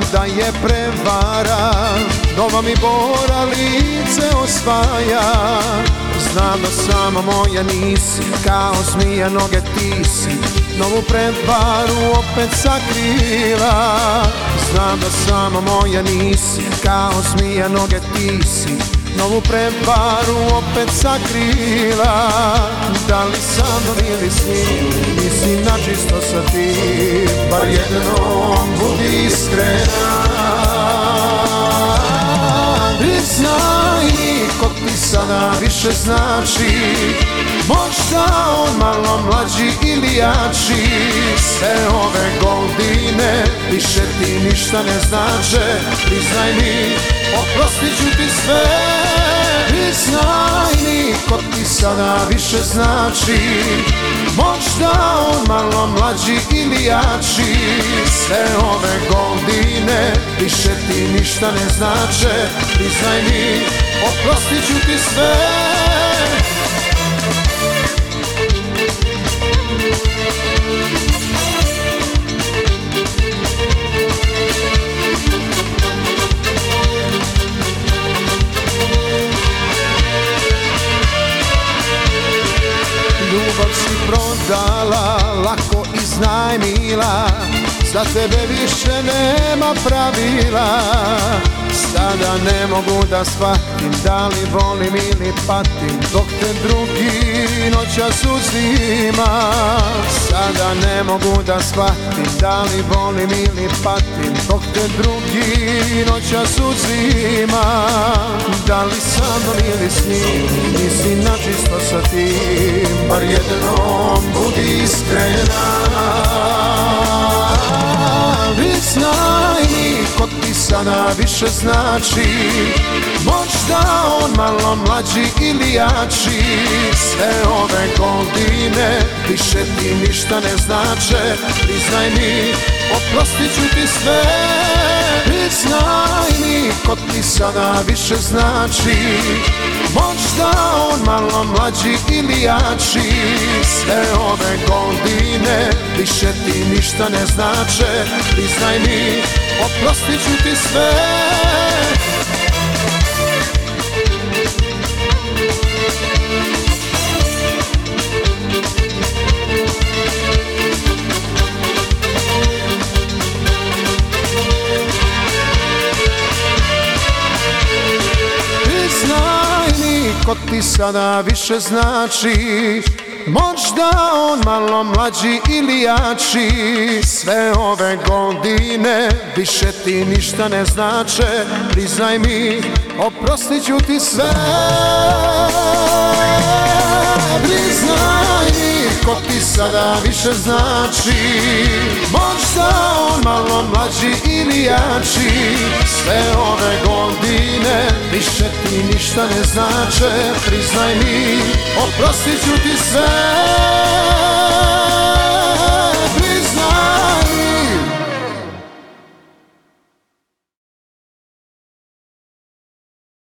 da je prevara, nova mi bora lice osvaja. Znam da sama moja nisi, kao zmija noge ti si, novu prevaru opet sakrila. Znam da sama moja nisi, kao zmija noge ti si, novu prevaru opet sakrila. Da li sa mnom ili s njim, nisi načisto sa tim, bar jednom budi iskrena. Priznaj mi ko ti sada više znači, možda on malo mlađi ili jači. Sve ove godine više ti ništa ne znače. Priznaj mi, oprostit ću ti sve. Priznaj mi ko ti sada više znači, možda on malo mlađi ili jači. Sve ove godine više ti ništa ne znače. Priznaj mi, oprostit ću ti sve. Ljubav si prodala, lako iznajmila, za tebe više nema pravila. Sada ne mogu da shvatim da li volim ili patim, dok te drugi noćas uzima. Sada ne mogu da shvatim da li volim ili patim, dok te drugi noćas uzima. Da li sa mnom ili s njim, nisi načisto sa tim, bar jednom budi iskrena. Priznaj mi ko ti sada više znači, možda on malo mlađi ili jači. Sve ove godine više ti ništa ne znače. Priznaj mi, oprostit ću ti sve. Priznaj mi ko ti sada više znači, možda on malo mlađi ili jači. Sve ove godine više ti ništa ne znače. Priznaj mi, oprostit ću ti sve. Ko ti sada više znači, možda on malo mlađi ili jači. Sve ove godine više ti ništa ne znače. Priznaj mi, oprostit ću ti sve. Priznaj mi ko ti sada više znači, možda on malo mlađi ili jači. Sve ove godine više ti ništa ne znače. Priznaj mi, oprostit ću ti sve.